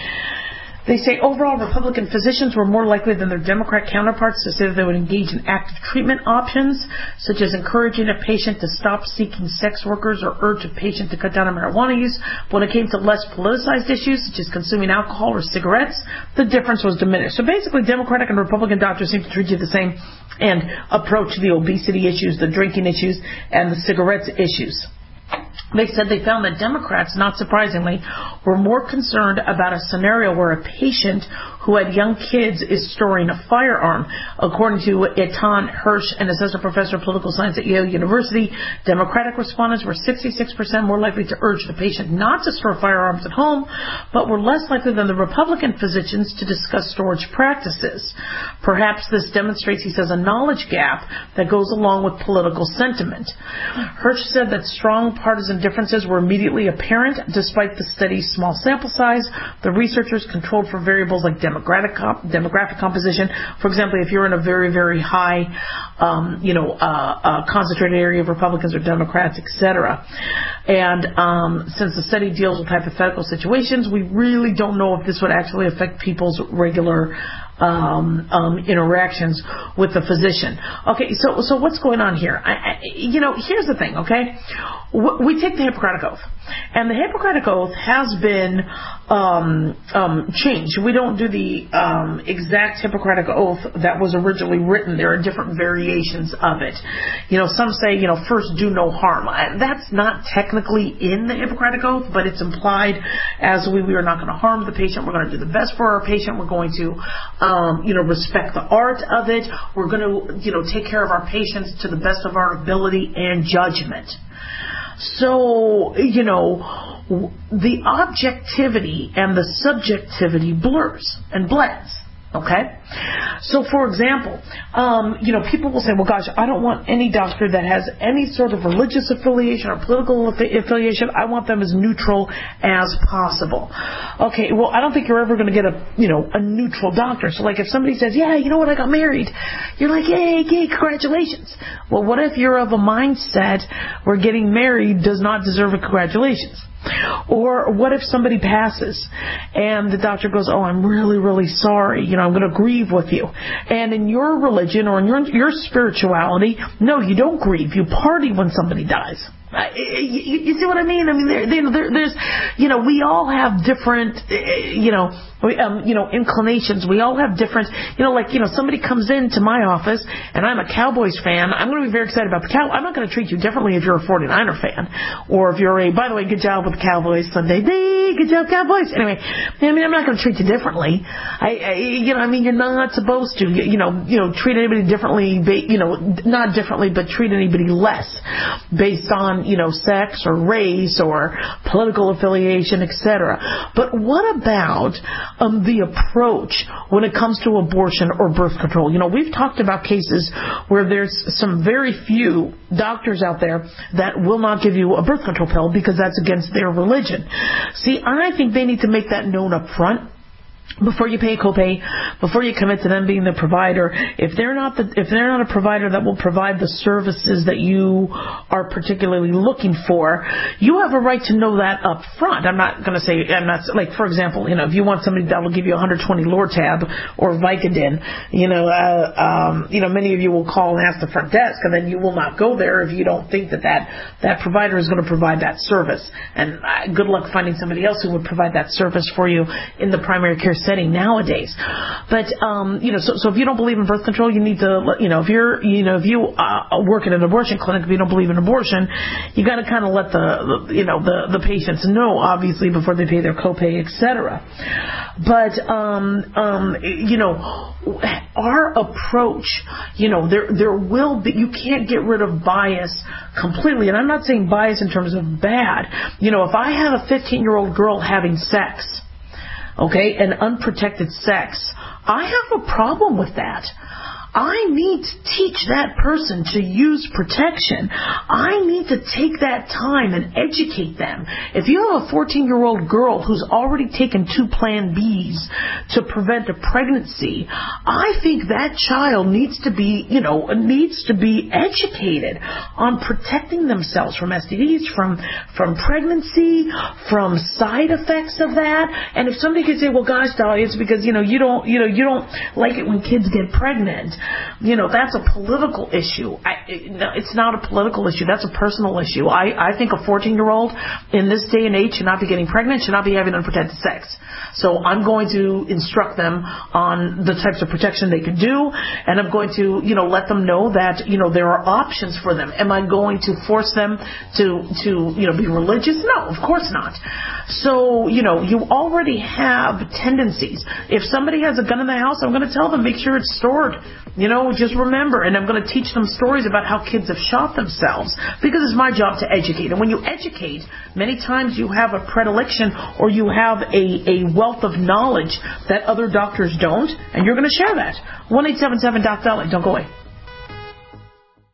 They say overall Republican physicians were more likely than their Democrat counterparts to say that they would engage in active treatment options, such as encouraging a patient to stop seeking sex workers or urge a patient to cut down on marijuana use. But when it came to less politicized issues, such as consuming alcohol or cigarettes, the difference was diminished. So basically, Democratic and Republican doctors seem to treat you the same and approach the obesity issues, the drinking issues, and the cigarettes issues. They said they found that Democrats, not surprisingly, were more concerned about a scenario where a patient who had young kids is storing a firearm. According to Etan Hirsch, an assistant professor of political science at Yale University, Democratic respondents were sixty-six percent more likely to urge the patient not to store firearms at home, but were less likely than the Republican physicians to discuss storage practices. Perhaps this demonstrates, he says, a knowledge gap that goes along with political sentiment. Hirsch said that strong partisan differences were immediately apparent despite the study's small sample size. The researchers controlled for variables like demographics, demographic comp- demographic composition. For example, if you're in a very, very high, um, you know, uh, uh, concentrated area of Republicans or Democrats, et cetera. And um, since the study deals with hypothetical situations, we really don't know if this would actually affect people's regular Um, um, interactions with the physician. Okay, so so what's going on here? I, I, you know, here's the thing. Okay, we take the Hippocratic Oath, and the Hippocratic Oath has been um, um, changed. We don't do the um, exact Hippocratic Oath that was originally written. There are different variations of it. You know, some say, you know, first do no harm. That's not technically in the Hippocratic Oath, but it's implied as we we are not going to harm the patient. We're going to do the best for our patient. We're going to Um, you know, respect the art of it. We're going to, you know, take care of our patients to the best of our ability and judgment. So, you know, the objectivity and the subjectivity blurs and blends. Okay? So, for example, um, you know, people will say, well, gosh, I don't want any doctor that has any sort of religious affiliation or political affiliation. I want them as neutral as possible. Okay, well, I don't think you're ever going to get a, you know, a neutral doctor. So, like, if somebody says, yeah, you know what, I got married, you're like, yay, yay, congratulations. Well, what if you're of a mindset where getting married does not deserve a congratulations? Or what if somebody passes and the doctor goes, oh, I'm really, really sorry. You know, I'm going to grieve with you. And in your religion or in your, your spirituality, no, you don't grieve. You party when somebody dies. You, you see what I mean? I mean, there, there, there's, you know, we all have different, you know, um, you know, inclinations. We all have different, you know, like, you know, somebody comes into my office and I'm a Cowboys fan. I'm going to be very excited about the Cow. I'm not going to treat you differently if you're a forty-niner fan, or if you're a, by the way, good job with the Cowboys Sunday. Hey, good job, Cowboys. Anyway, I mean, I'm not going to treat you differently. I, I, you know, I mean, you're not supposed to, you know, you know, treat anybody differently, you know, not differently, but treat anybody less based on, you know, sex or race or political affiliation, et cetera. But what about um, the approach when it comes to abortion or birth control? You know, we've talked about cases where there's some very few doctors out there that will not give you a birth control pill because that's against their religion. See, I think they need to make that known up front. Before you pay a copay, before you commit to them being the provider, if they're not the, if they're not a provider that will provide the services that you are particularly looking for, you have a right to know that up front. I'm not going to say, I'm not, like, for example, you know, if you want somebody that will give you one hundred twenty Lortab or Vicodin, you know, uh, um, you know, many of you will call and ask the front desk, and then you will not go there if you don't think that that, that provider is going to provide that service. And uh, good luck finding somebody else who would provide that service for you in the primary care setting nowadays. But um, you know, so, so if you don't believe in birth control, you need to, you know, if you're, you know, if you uh, work in an abortion clinic, if you don't believe in abortion, you got to kind of let the, the, you know, the the patients know, obviously, before they pay their copay, et cetera. But um, um, you know, our approach, you know, there there will be, you can't get rid of bias completely, and I'm not saying bias in terms of bad. You know, if I have a fifteen-year-old girl having sex, okay, and unprotected sex, I have a problem with that. I need to teach that person to use protection. I need to take that time and educate them. If you have a fourteen-year-old girl who's already taken two Plan Bs to prevent a pregnancy, I think that child needs to be, you know, needs to be educated on protecting themselves from S T Ds, from from pregnancy, from side effects of that. And if somebody could say, well, gosh, Dolly, it's because, you know, you don't, you know, you don't like it when kids get pregnant. You know, that's a political issue. I, it, no, it's not a political issue. That's a personal issue. I, I think a fourteen-year-old in this day and age should not be getting pregnant, should not be having unprotected sex. So I'm going to instruct them on the types of protection they can do, and I'm going to, you know, let them know that, you know, there are options for them. Am I going to force them to, to, you know, be religious? No, of course not. So, you know, you already have tendencies. If somebody has a gun in the house, I'm going to tell them, make sure it's stored. You know, just remember, and I'm going to teach them stories about how kids have shot themselves, because it's my job to educate. And when you educate, many times you have a predilection or you have a, a wealth of knowledge that other doctors don't, and you're going to share that. one eight seven seven, D O C, Dolly. Don't go away.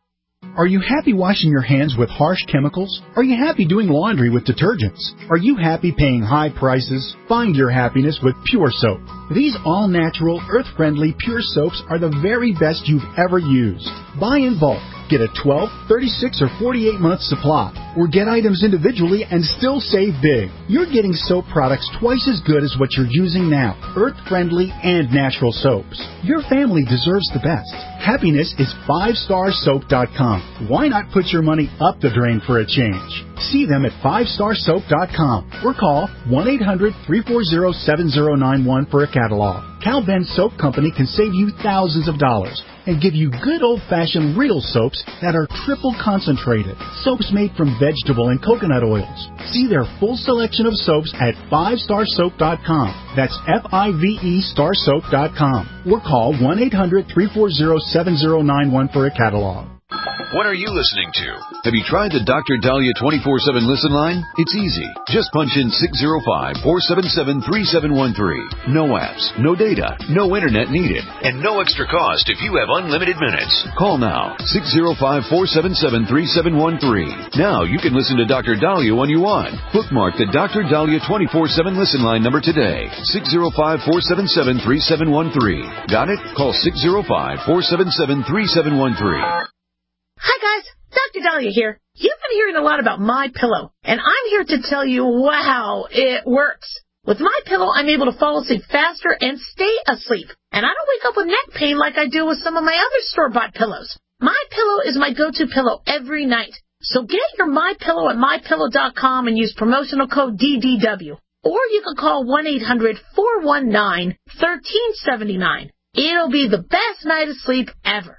Are you happy washing your hands with harsh chemicals? Are you happy doing laundry with detergents? Are you happy paying high prices? Find your happiness with Pure Soap. These all-natural, earth-friendly Pure Soaps are the very best you've ever used. Buy in bulk. Get a twelve, thirty-six, or forty-eight month supply, or get items individually and still save big. You're getting soap products twice as good as what you're using now, earth-friendly and natural soaps. Your family deserves the best. Happiness is five star soap dot com. Why not put your money up the drain for a change? See them at five star soap dot com or call one eight hundred, three four zero, seven zero nine one for a catalog. Cal Ben Soap Company can save you thousands of dollars and give you good old-fashioned real soaps that are triple concentrated. Soaps made from vegetable and coconut oils. See their full selection of soaps at five star soap dot com. That's F I V E star soap dot com. Or call one eight hundred, three four zero, seven zero nine one for a catalog. What are you listening to? Have you tried the Doctor Dahlia twenty-four seven listen line? It's easy. Just punch in six zero five, four seven seven, three seven one three. No apps, no data, no internet needed, and no extra cost if you have unlimited minutes. Call now, six zero five, four seven seven, three seven one three. Now you can listen to Doctor Dahlia when you want. Bookmark the Doctor Dahlia twenty-four seven listen line number today, six zero five, four seven seven, three seven one three. Got it? Call six zero five, four seven seven, three seven one three. Hi guys, Doctor Dahlia here. You've been hearing a lot about MyPillow, and I'm here to tell you, wow, it works. With MyPillow, I'm able to fall asleep faster and stay asleep, and I don't wake up with neck pain like I do with some of my other store-bought pillows. MyPillow is my go-to pillow every night. So get your MyPillow at my pillow dot com and use promotional code D D W. Or you can call one eight hundred, four one nine, one three seven nine. It'll be the best night of sleep ever.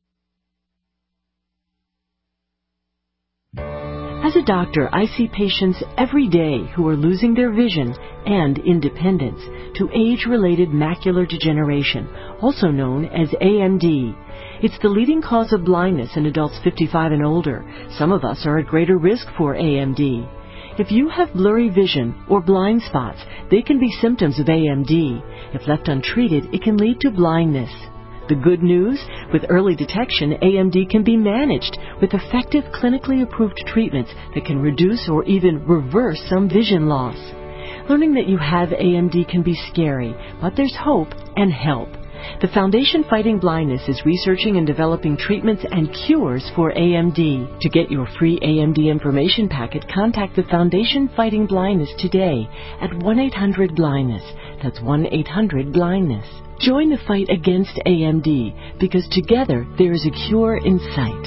As a doctor, I see patients every day who are losing their vision and independence to age-related macular degeneration, also known as A M D. It's the leading cause of blindness in adults fifty-five and older. Some of us are at greater risk for A M D. If you have blurry vision or blind spots, they can be symptoms of A M D. If left untreated, it can lead to blindness. The good news? With early detection, A M D can be managed with effective clinically approved treatments that can reduce or even reverse some vision loss. Learning that you have A M D can be scary, but there's hope and help. The Foundation Fighting Blindness is researching and developing treatments and cures for A M D. To get your free A M D information packet, contact the Foundation Fighting Blindness today at one eight hundred blindness. That's one eight hundred blindness. Join the fight against A M D, because together there is a cure in sight.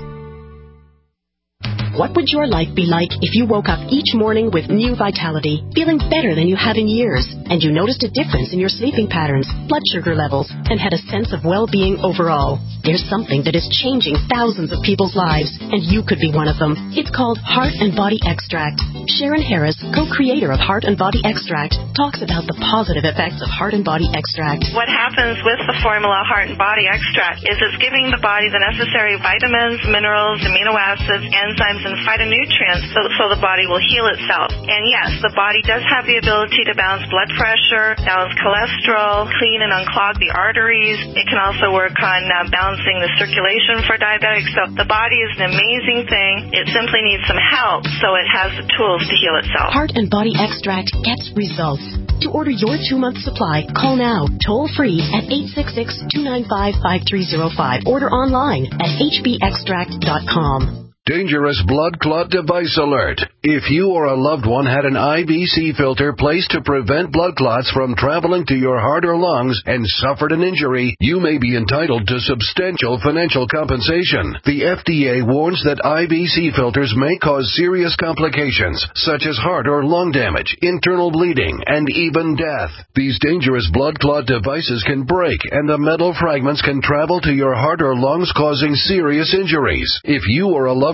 What would your life be like if you woke up each morning with new vitality, feeling better than you have in years, and you noticed a difference in your sleeping patterns, blood sugar levels, and had a sense of well-being overall? There's something that is changing thousands of people's lives, and you could be one of them. It's called Heart and Body Extract. Sharon Harris, co-creator of Heart and Body Extract, talks about the positive effects of Heart and Body Extract. What happens with the formula Heart and Body Extract is it's giving the body the necessary vitamins, minerals, amino acids, enzymes, and phytonutrients so, so the body will heal itself. And yes, the body does have the ability to balance blood pressure, balance cholesterol, clean and unclog the arteries. It can also work on uh, balancing the circulation for diabetics. So the body is an amazing thing. It simply needs some help so it has the tools to heal itself. Heart and Body Extract gets results. To order your two-month supply, call now, toll-free at eight six six, two nine five, five three zero five. Order online at h b extract dot com. Dangerous blood clot device alert. If you or a loved one had an I B C filter placed to prevent blood clots from traveling to your heart or lungs and suffered an injury, you may be entitled to substantial financial compensation. The F D A warns that I B C filters may cause serious complications, such as heart or lung damage, internal bleeding, and even death. These dangerous blood clot devices can break, and the metal fragments can travel to your heart or lungs, causing serious injuries. If you or a loved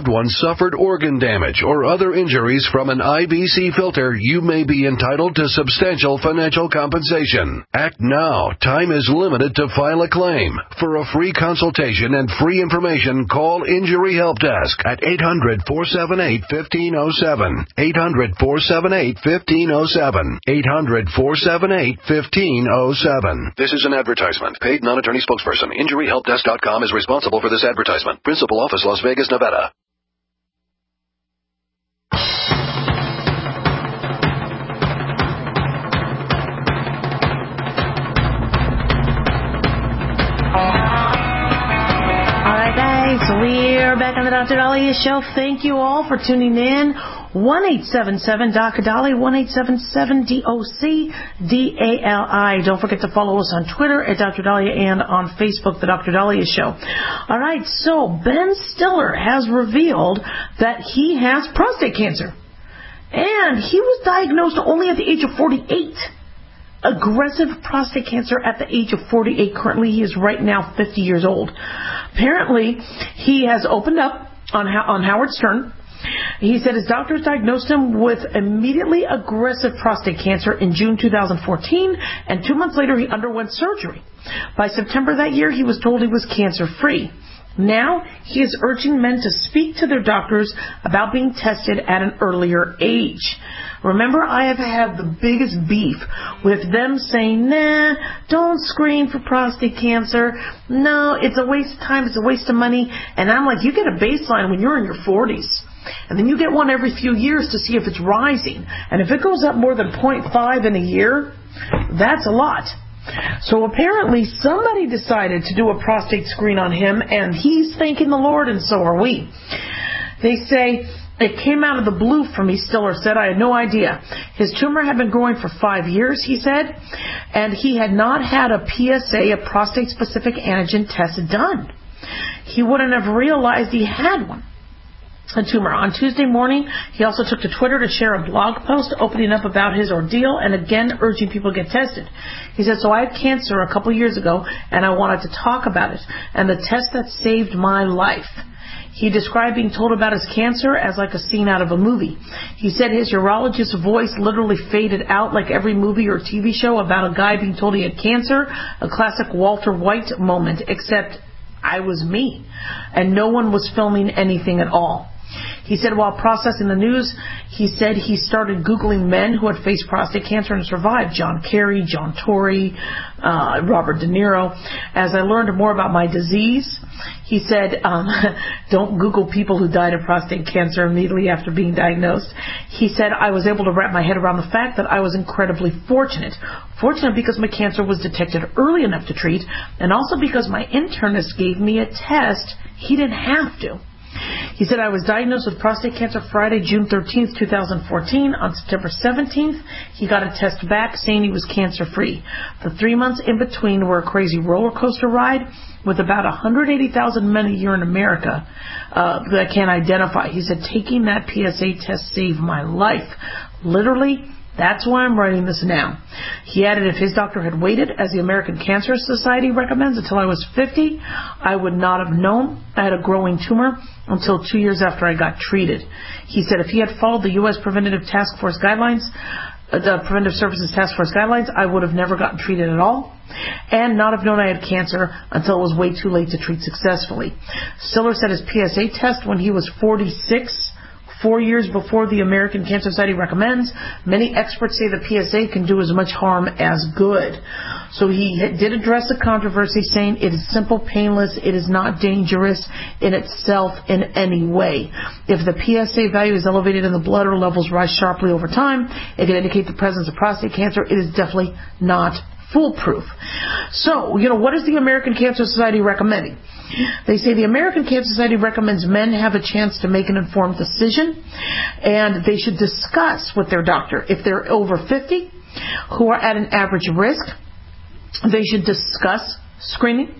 loved one suffered organ damage or other injuries from an I B C filter, you may be entitled to substantial financial compensation. Act now. Time is limited to file a claim. For a free consultation and free information, call Injury Help Desk at eight hundred, four seven eight, one five zero seven. eight hundred, four seven eight, one five zero seven. eight hundred, four seven eight, one five zero seven. This is an advertisement. Paid non-attorney spokesperson. Injury Help Desk dot com is responsible for this advertisement. Principal office, Las Vegas, Nevada. So we're back on the Doctor Daliah Show. Thank you all for tuning in. one eight seven seven D O C Dali, one eight seven seven D O C D A L I. Don't forget to follow us on Twitter at Doctor Daliah and on Facebook, The Doctor Daliah Show. All right, so Ben Stiller has revealed that he has prostate cancer. And he was diagnosed only at the age of forty-eight. Aggressive prostate cancer at the age of forty-eight. Currently, he is right now fifty years old. Apparently, he has opened up on on Howard Stern. He said his doctors diagnosed him with immediately aggressive prostate cancer in June two thousand fourteen, and two months later, he underwent surgery. By September that year, he was told he was cancer-free. Now, he is urging men to speak to their doctors about being tested at an earlier age. Remember, I have had the biggest beef with them saying, nah, don't screen for prostate cancer. No, it's a waste of time. It's a waste of money. And I'm like, you get a baseline when you're in your forties. And then you get one every few years to see if it's rising. And if it goes up more than zero point five in a year, that's a lot. So apparently somebody decided to do a prostate screen on him, and he's thanking the Lord, and so are we. They say, it came out of the blue for me, Stiller said. I had no idea. His tumor had been growing for five years, he said, and he had not had a P S A, a prostate-specific antigen test done. He wouldn't have realized he had one. A tumor. On Tuesday morning, he also took to Twitter to share a blog post opening up about his ordeal and again urging people to get tested. He said, so I had cancer a couple years ago and I wanted to talk about it and the test that saved my life. He described being told about his cancer as like a scene out of a movie. He said his urologist's voice literally faded out like every movie or T V show about a guy being told he had cancer, a classic Walter White moment, except I was me and no one was filming anything at all. He said while processing the news, he said he started Googling men who had faced prostate cancer and survived. John Kerry, John Tory, uh, Robert De Niro. As I learned more about my disease, he said, um, don't Google people who died of prostate cancer immediately after being diagnosed. He said I was able to wrap my head around the fact that I was incredibly fortunate. Fortunate because my cancer was detected early enough to treat, and also because my internist gave me a test he didn't have to. He said, I was diagnosed with prostate cancer Friday, June thirteenth, two thousand fourteen. On September seventeenth, he got a test back saying he was cancer-free. The three months in between were a crazy roller coaster ride with about one hundred eighty thousand men a year in America uh, that can't identify. He said, taking that P S A test saved my life. Literally, that's why I'm writing this now. He added, if his doctor had waited, as the American Cancer Society recommends, until I was fifty, I would not have known I had a growing tumor until two years after I got treated. He said if he had followed the U S Preventative Task Force guidelines, uh, the Preventive Services Task Force guidelines, I would have never gotten treated at all and not have known I had cancer until it was way too late to treat successfully. Stiller said his P S A test when he was forty-six, Four years before the American Cancer Society recommends. Many experts say the P S A can do as much harm as good. So he did address the controversy, saying it is simple, painless, it is not dangerous in itself in any way. If the P S A value is elevated in the blood or levels rise sharply over time, it can indicate the presence of prostate cancer. It is definitely not foolproof. So, you know, what is the American Cancer Society recommending? They say the American Cancer Society recommends men have a chance to make an informed decision, and they should discuss with their doctor. If they're over fifty, who are at an average risk, they should discuss screening.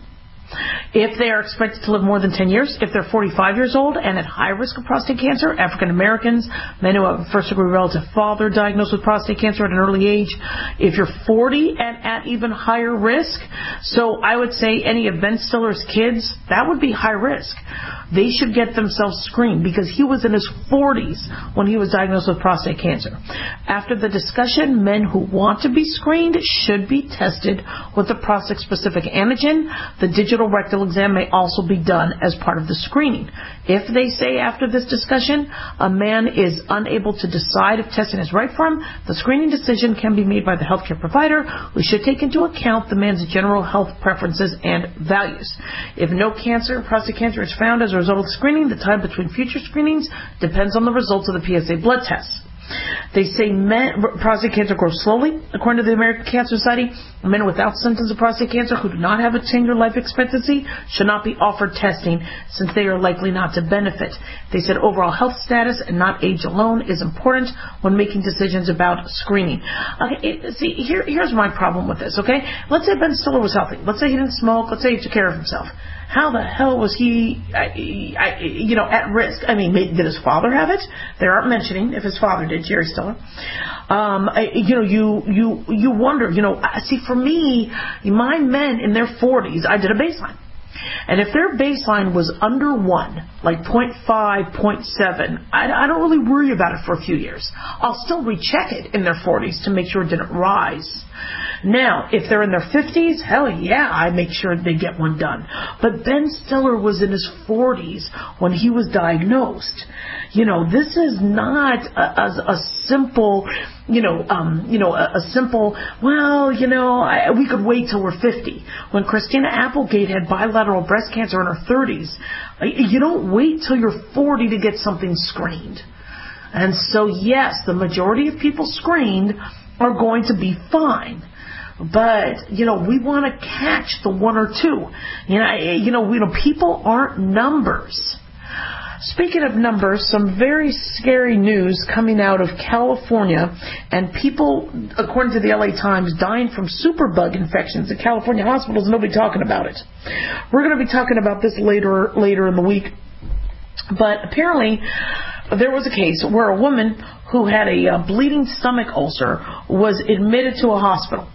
If they are expected to live more than ten years, if they're forty-five years old and at high risk of prostate cancer, African Americans, men who have a first-degree relative father diagnosed with prostate cancer at an early age, if you're forty and at even higher risk, so I would say any of Ben Stiller's kids, that would be high risk. they should get themselves screened because he was in his forties when he was diagnosed with prostate cancer. After the discussion, men who want to be screened should be tested with the prostate-specific antigen. The digital rectal exam may also be done as part of the screening. If they say after this discussion a man is unable to decide if testing is right for him, the screening decision can be made by the healthcare provider, who should take into account the man's general health preferences and values. If no cancer, prostate cancer, is found as a result of screening, the time between future screenings depends on the results of the P S A blood tests. They say men, prostate cancer grows slowly. According to the American Cancer Society, men without symptoms of prostate cancer who do not have a ten-year life expectancy should not be offered testing since they are likely not to benefit. They said overall health status and not age alone is important when making decisions about screening. Okay, it, see, here, here's my problem with this, okay? Let's say Ben Stiller was healthy. Let's say he didn't smoke. Let's say he took care of himself. How the hell was he, I, I, you know, at risk? I mean, did his father have it? They aren't mentioning if his father did, Jerry Stiller. Um, I, you know, you, you, you wonder, you know, see, for me, my men in their forties, I did a baseline. And if their baseline was under one, like zero point five, zero point seven, I, I don't really worry about it for a few years. I'll still recheck it in their forties to make sure it didn't rise. Now, if they're in their fifties, hell yeah, I make sure they get one done. But Ben Stiller was in his forties when he was diagnosed. You know, this is not a, a, a simple, you know, um, you know, a, a simple, well, you know, I, we could wait till we're fifty. When Christina Applegate had bilateral breast cancer in her thirties, you don't wait till you're forty to get something screened. And so, yes, the majority of people screened are going to be fine. But, you know, we want to catch the one or two. You know, you know, you know, people aren't numbers. Speaking of numbers, some very scary news coming out of California, and people, according to the L A Times, dying from superbug infections in California hospitals. Nobody talking about it. We're going to be talking about this later later in the week. But apparently, there was a case where a woman who had a uh, bleeding stomach ulcer was admitted to a hospital.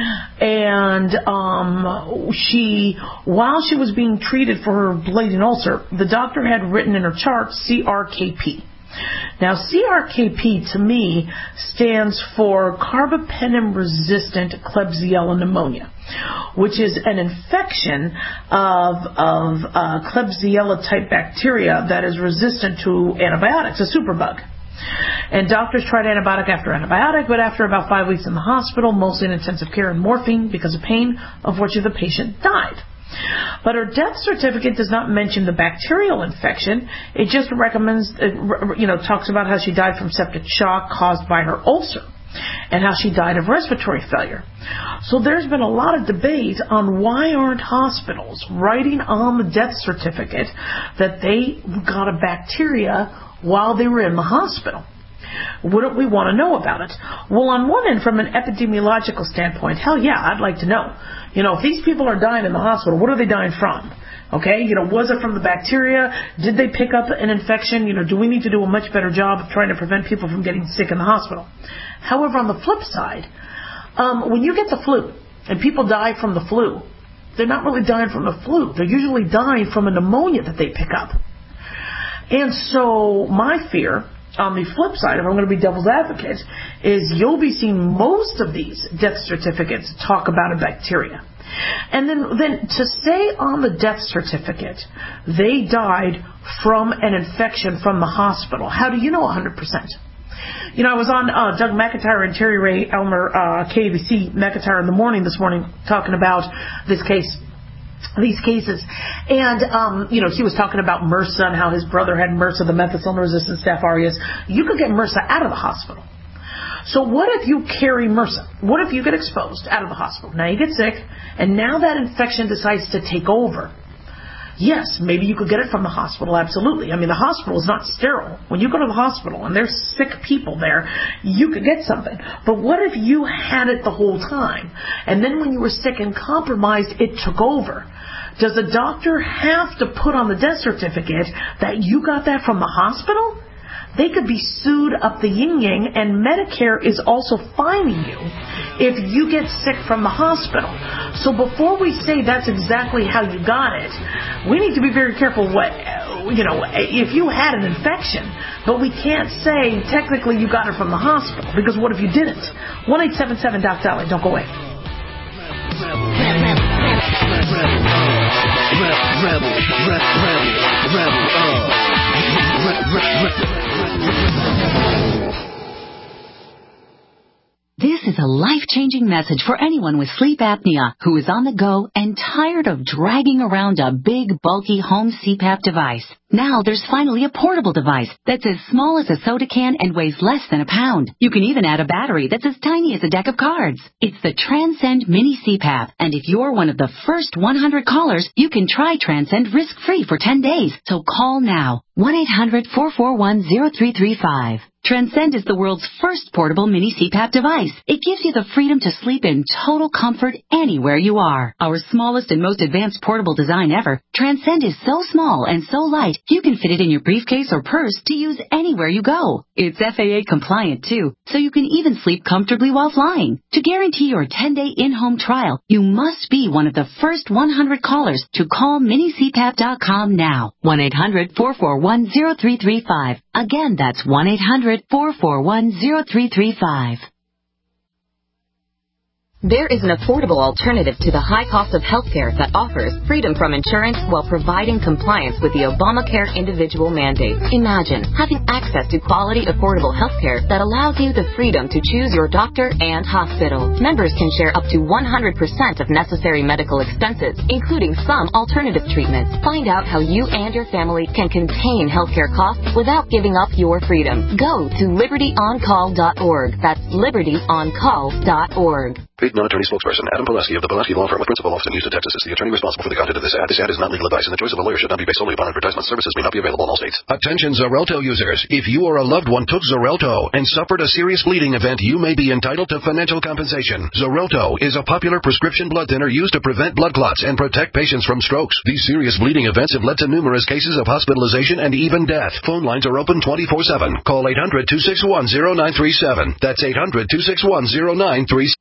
And um, she, while she was being treated for her bleeding ulcer, the doctor had written in her chart C R K P. Now, C R K P to me stands for carbapenem-resistant Klebsiella pneumonia, which is an infection of, of uh, Klebsiella-type bacteria that is resistant to antibiotics, a superbug. And doctors tried antibiotic after antibiotic, but after about five weeks in the hospital, mostly in intensive care and morphine because of pain, unfortunately the patient died. But her death certificate does not mention the bacterial infection. It just recommends, you know, talks about how she died from septic shock caused by her ulcer and how she died of respiratory failure. So there's been a lot of debate on why aren't hospitals writing on the death certificate that they got a bacteria while they were in the hospital. Wouldn't we want to know about it? Well, on one end, from an epidemiological standpoint, hell yeah, I'd like to know. You know, if these people are dying in the hospital, what are they dying from? Okay, you know, was it from the bacteria? Did they pick up an infection? You know, do we need to do a much better job of trying to prevent people from getting sick in the hospital? However, on the flip side, um, when you get the flu and people die from the flu, they're not really dying from the flu. They're usually dying from a pneumonia that they pick up. And so my fear, on the flip side, if I'm going to be devil's advocate, is you'll be seeing most of these death certificates talk about a bacteria. And then, then to say on the death certificate they died from an infection from the hospital, how do you know one hundred percent? You know, I was on uh, Doug McIntyre and Terry Ray Elmer, uh, K A B C McIntyre in the morning this morning, talking about this case. These cases. And, um, you know, he was talking about MRSA and how his brother had MRSA, the methicillin-resistant Staph aureus. You could get MRSA out of the hospital. So what if you carry MRSA? What if you get exposed out of the hospital? Now you get sick, and now that infection decides to take over. Yes, maybe you could get it from the hospital, absolutely. I mean, the hospital is not sterile. When you go to the hospital and there's sick people there, you could get something. But what if you had it the whole time, and then when you were sick and compromised, it took over? Does the doctor have to put on the death certificate that you got that from the hospital? They could be sued up the yin-yang, and Medicare is also fining you if you get sick from the hospital. So before we say that's exactly how you got it, we need to be very careful what you know, if you had an infection, but we can't say technically you got it from the hospital, because what if you didn't? one eight seven seven Doc Dolly. Don't go away. Rebel, rebel, rebel, rebel, This is a life-changing message for anyone with sleep apnea who is on the go and tired of dragging around a big, bulky home C PAP device. Now there's finally a portable device that's as small as a soda can and weighs less than a pound. You can even add a battery that's as tiny as a deck of cards. It's the Transcend Mini C PAP, and if you're one of the first one hundred callers, you can try Transcend risk-free for ten days. So call now, one eight hundred four four one zero three three five. Transcend is the world's first portable mini C PAP device. It gives you the freedom to sleep in total comfort anywhere you are. Our smallest and most advanced portable design ever, Transcend is so small and so light, you can fit it in your briefcase or purse to use anywhere you go. It's F A A compliant too, so you can even sleep comfortably while flying. To guarantee your ten-day in-home trial, you must be one of the first one hundred callers to call mini C PAP dot com now. one eight hundred four four one zero three three five. Again, that's one eight hundred four four one zero three three five. There is an affordable alternative to the high cost of healthcare that offers freedom from insurance while providing compliance with the Obamacare individual mandate. Imagine having access to quality, affordable healthcare that allows you the freedom to choose your doctor and hospital. Members can share up to one hundred percent of necessary medical expenses, including some alternative treatments. Find out how you and your family can contain healthcare costs without giving up your freedom. Go to liberty on call dot org. That's liberty on call dot org. Paid non-attorney spokesperson Adam Pulaski of the Pulaski Law Firm with principal office in Houston, Texas is the attorney responsible for the content of this ad. This ad is not legal advice, and the choice of a lawyer should not be based solely upon advertisement. Services may not be available in all states. Attention Xarelto users. If you or a loved one took Xarelto and suffered a serious bleeding event, you may be entitled to financial compensation. Xarelto is a popular prescription blood thinner used to prevent blood clots and protect patients from strokes. These serious bleeding events have led to numerous cases of hospitalization and even death. Phone lines are open twenty-four seven. Call eight hundred two six one zero nine three seven. That's eight hundred two six one zero nine three seven.